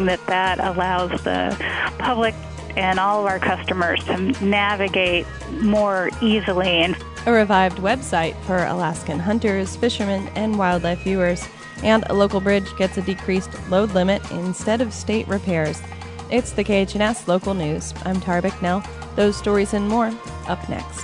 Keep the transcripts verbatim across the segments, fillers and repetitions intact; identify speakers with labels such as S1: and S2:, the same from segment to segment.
S1: that that allows the public and all of our customers to navigate more easily. And
S2: a revived website for Alaskan hunters, fishermen, and wildlife viewers. And a local bridge gets a decreased load limit instead of state repairs. It's the K H N S Local News. I'm Tara Bicknell. Those stories and more up next.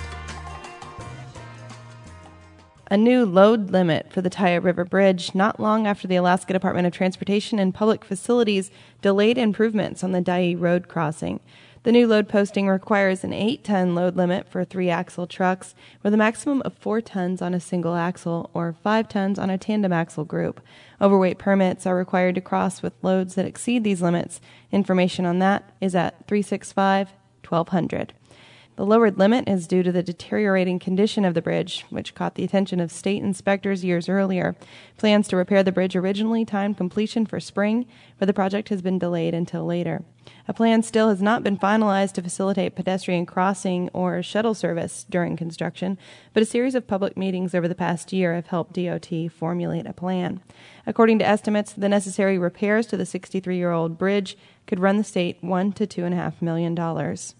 S2: A new load limit for the Taya River Bridge not long after the Alaska Department of Transportation and Public Facilities delayed improvements on the Dyea Road crossing. The new load posting requires an eight-ton load limit for three-axle trucks with a maximum of four tons on a single axle or five tons on a tandem axle group. Overweight permits are required to cross with loads that exceed these limits. Information on that is at three six five, twelve hundred. The lowered limit is due to the deteriorating condition of the bridge, which caught the attention of state inspectors years earlier. Plans to repair the bridge originally timed completion for spring, but the project has been delayed until later. A plan still has not been finalized to facilitate pedestrian crossing or shuttle service during construction, but a series of public meetings over the past year have helped D O T formulate a plan. According to estimates, the necessary repairs to the sixty-three-year-old bridge could run the state one to two and a half million dollars.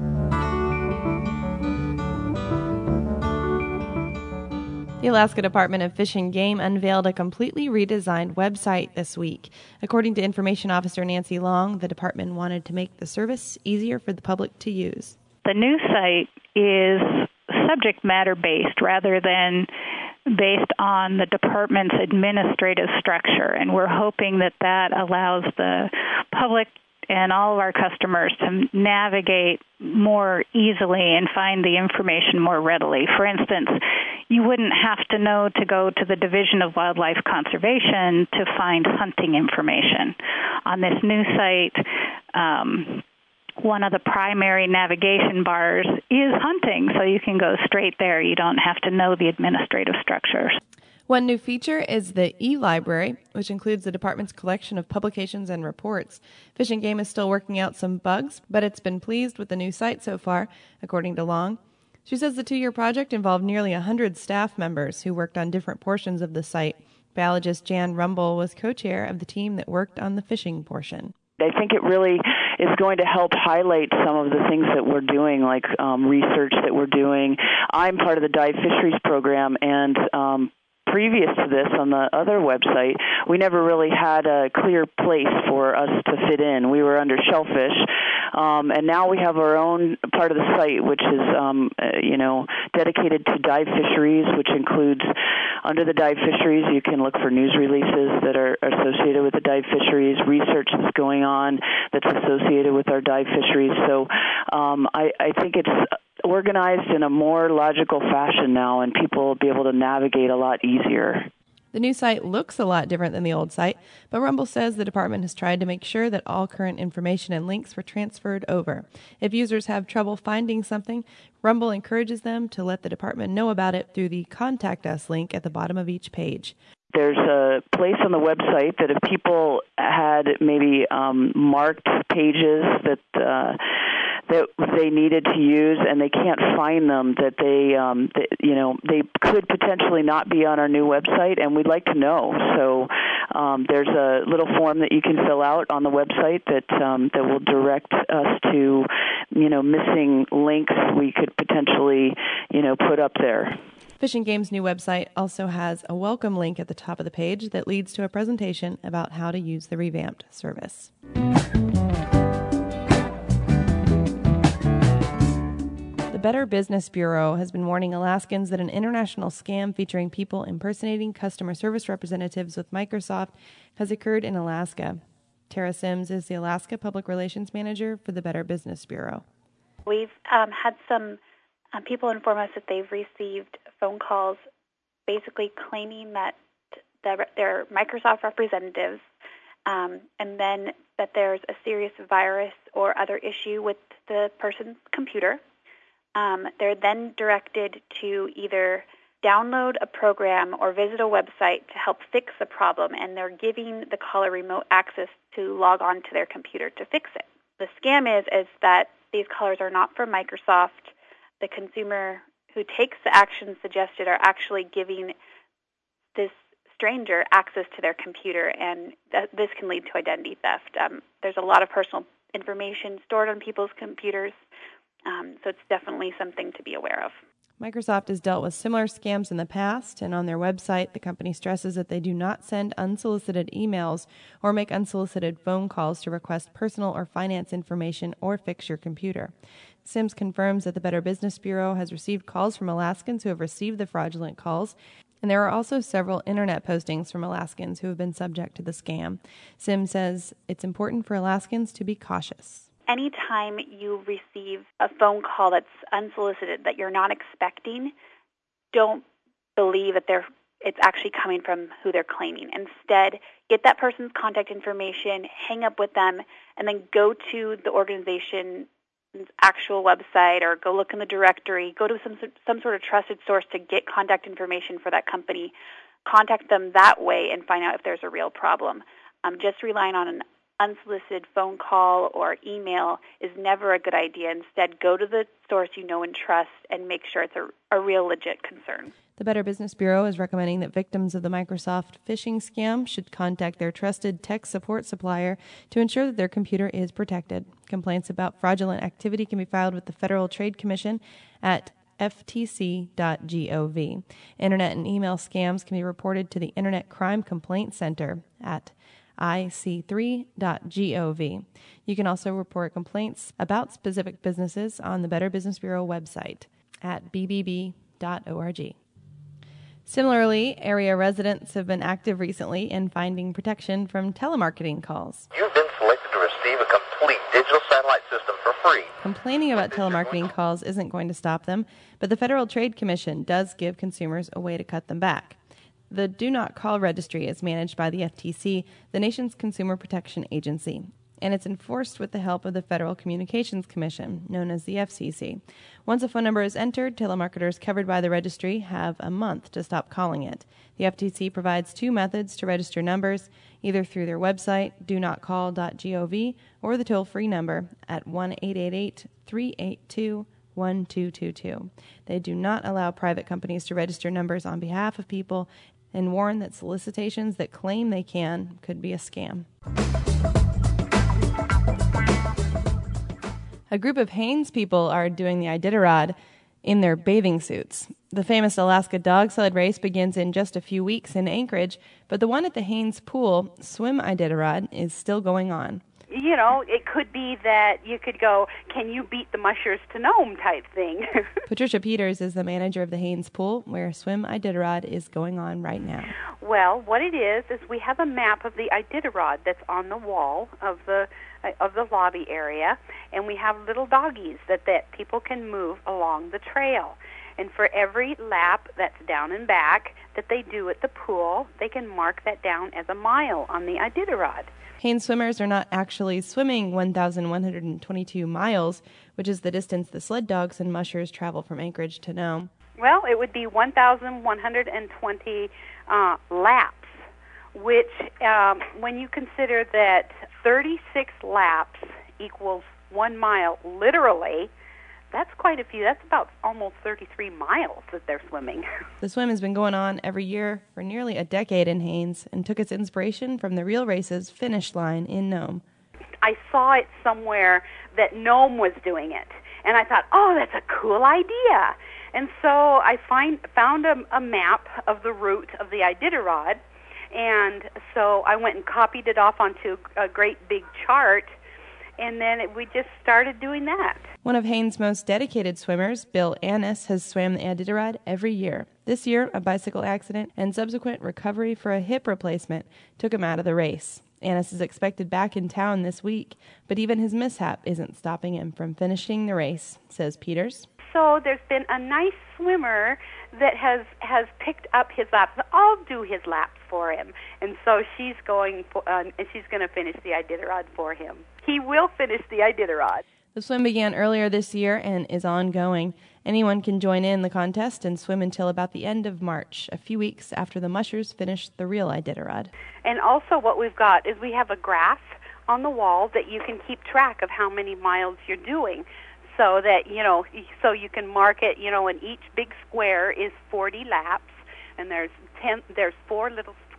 S2: The Alaska Department of Fish and Game unveiled a completely redesigned website this week. According to Information Officer Nancy Long, the department wanted to make the service easier for the public to use.
S1: The new site is subject matter based rather than based on the department's administrative structure, and we're hoping that that allows the public and all of our customers to navigate more easily and find the information more readily. For instance, you wouldn't have to know to go to the Division of Wildlife Conservation to find hunting information. On this new site, um, one of the primary navigation bars is hunting, so you can go straight there. You don't have to know the administrative structures.
S2: One new feature is the e-library, which includes the department's collection of publications and reports. Fish and Game is still working out some bugs, but it's been pleased with the new site so far, according to Long. She says the two-year project involved nearly one hundred staff members who worked on different portions of the site. Biologist Jan Rumble was co-chair of the team that worked on the fishing portion.
S3: I think it really is going to help highlight some of the things that we're doing, like um, research that we're doing. I'm part of the Dive Fisheries program, and um, previous to this, on the other website, we never really had a clear place for us to fit in. We were under shellfish, um, and now we have our own part of the site, which is, um, uh, you know, dedicated to dive fisheries, which includes, under the dive fisheries, you can look for news releases that are associated with the dive fisheries, research that's going on that's associated with our dive fisheries. So um, I, I think it's organized in a more logical fashion now, and people will be able to navigate a lot easier.
S2: The new site looks a lot different than the old site, but Rumble says the department has tried to make sure that all current information and links were transferred over. If users have trouble finding something, Rumble encourages them to let the department know about it through the Contact Us link at the bottom of each page.
S3: There's a place on the website that if people had maybe um, marked pages that uh, that they needed to use and they can't find them, that they, um, that, you know, they could potentially not be on our new website, and we'd like to know. So um, there's a little form that you can fill out on the website that um, that will direct us to, you know, missing links we could potentially, you know, put up there.
S2: Fish and Game's new website also has a welcome link at the top of the page that leads to a presentation about how to use the revamped service. The Better Business Bureau has been warning Alaskans that an international scam featuring people impersonating customer service representatives with Microsoft has occurred in Alaska. Tara Sims is the Alaska Public Relations Manager for the Better Business Bureau.
S4: We've um, had some um, people inform us that they've received phone calls basically claiming that they're Microsoft representatives, um, and then that there's a serious virus or other issue with the person's computer. Um, they're then directed to either download a program or visit a website to help fix the problem, and they're giving the caller remote access to log on to their computer to fix it. The scam is, is that these callers are not from Microsoft. The consumer who takes the action suggested are actually giving this stranger access to their computer, and th- this can lead to identity theft. Um, there's a lot of personal information stored on people's computers, um, so it's definitely something to be aware of.
S2: Microsoft has dealt with similar scams in the past, and on their website, the company stresses that they do not send unsolicited emails or make unsolicited phone calls to request personal or finance information or fix your computer. Sims confirms that the Better Business Bureau has received calls from Alaskans who have received the fraudulent calls, and there are also several internet postings from Alaskans who have been subject to the scam. Sims says it's important for Alaskans to be cautious.
S4: Anytime you receive a phone call that's unsolicited, that you're not expecting, don't believe that they're it's actually coming from who they're claiming. Instead, get that person's contact information, hang up with them, and then go to the organization's actual website or go look in the directory, go to some some sort of trusted source to get contact information for that company. Contact them that way and find out if there's a real problem. Um, just relying on an unsolicited phone call or email is never a good idea. Instead, go to the source you know and trust and make sure it's a, a real legit concern.
S2: The Better Business Bureau is recommending that victims of the Microsoft phishing scam should contact their trusted tech support supplier to ensure that their computer is protected. Complaints about fraudulent activity can be filed with the Federal Trade Commission at f t c dot gov. Internet and email scams can be reported to the Internet Crime Complaint Center at I C three dot gov. You can also report complaints about specific businesses on the Better Business Bureau website at b b b dot org. Similarly, area residents have been active recently in finding protection from telemarketing calls.
S5: You've been selected to receive a complete digital satellite system for free.
S2: Complaining about telemarketing calls isn't going to stop them, but the Federal Trade Commission does give consumers a way to cut them back. The Do Not Call Registry is managed by the F T C, the nation's consumer protection agency, and it's enforced with the help of the Federal Communications Commission, known as the F C C. Once a phone number is entered, telemarketers covered by the registry have a month to stop calling it. The F T C provides two methods to register numbers, either through their website, do not call dot gov, or the toll-free number at one eight eight eight, three eight two, one two two two. They do not allow private companies to register numbers on behalf of people and warn that solicitations that claim they can could be a scam. A group of Haines people are doing the Iditarod in their bathing suits. The famous Alaska dog sled race begins in just a few weeks in Anchorage, but the one at the Haines Pool, Swim Iditarod, is still going on.
S6: You know, it could be that you could go, can you beat the mushers to Nome type thing.
S2: Patricia Peters is the manager of the Haines Pool, where Swim Iditarod is going on right now.
S6: Well, what it is, is we have a map of the Iditarod that's on the wall of the of the lobby area, and we have little doggies that, that people can move along the trail. And for every lap that's down and back that they do at the pool, they can mark that down as a mile on the Iditarod.
S2: Haines swimmers are not actually swimming one thousand one hundred twenty-two miles, which is the distance the sled dogs and mushers travel from Anchorage to Nome.
S6: Well, it would be one thousand one hundred twenty uh, laps, which, um, when you consider that thirty-six laps equals one mile, literally, that's quite a few. That's about almost thirty-three miles that they're swimming.
S2: The swim has been going on every year for nearly a decade in Haines and took its inspiration from the Real Race's finish line in Nome.
S6: I saw it somewhere that Nome was doing it, and I thought, oh, that's a cool idea. And so I find, found a, a map of the route of the Iditarod, and so I went and copied it off onto a great big chart, and then it, we just started doing that.
S2: One of Haines' most dedicated swimmers, Bill Annis, has swam the Iditarod every year. This year, a bicycle accident and subsequent recovery for a hip replacement took him out of the race. Annis is expected back in town this week, but even his mishap isn't stopping him from finishing the race, says Peters.
S6: So there's been a nice swimmer that has, has picked up his laps. I'll do his laps for him. And so she's going for, uh, and she's going to finish the Iditarod for him. He will finish the Iditarod.
S2: The swim began earlier this year and is ongoing. Anyone can join in the contest and swim until about the end of March, a few weeks after the mushers finish the real Iditarod.
S6: And also what we've got is we have a graph on the wall that you can keep track of how many miles you're doing, so that, you know, so you can mark it, you know, and each big square is forty laps, and there's ten, there's four little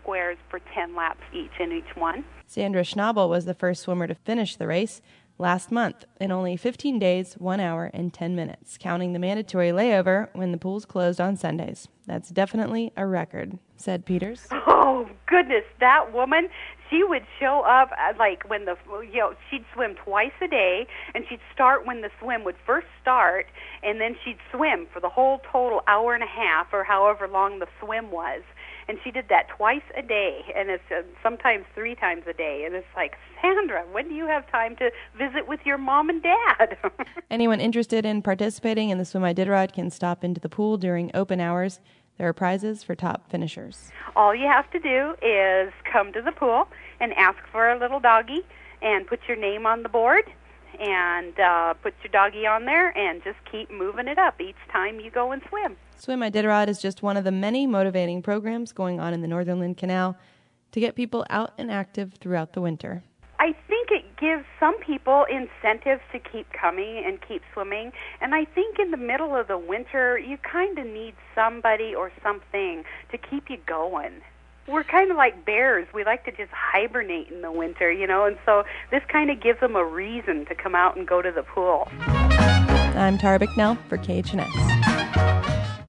S6: squares for ten laps each in each one.
S2: Sandra Schnabel was the first swimmer to finish the race last month in only fifteen days, one hour, and ten minutes, counting the mandatory layover when the pools closed on Sundays. That's definitely a record, said Peters.
S6: Oh, goodness, that woman, she would show up uh, like when the, you know, she'd swim twice a day, and she'd start when the swim would first start, and then she'd swim for the whole total hour and a half or however long the swim was. And she did that twice a day, and it's uh, sometimes three times a day. And it's like, Sandra, when do you have time to visit with your mom and dad?
S2: Anyone interested in participating in the Swim Iditarod can stop into the pool during open hours. There are prizes for top finishers.
S6: All you have to do is come to the pool and ask for a little doggy and put your name on the board and uh, put your doggy on there and just keep moving it up each time you go and swim.
S2: Swim Iditarod is just one of the many motivating programs going on in the Northern Canal to get people out and active throughout the winter.
S6: I think it gives some people incentives to keep coming and keep swimming. And I think in the middle of the winter, you kind of need somebody or something to keep you going. We're kind of like bears. We like to just hibernate in the winter, you know, and so this kind of gives them a reason to come out and go to the pool.
S2: I'm Tara Bicknell for K H N X.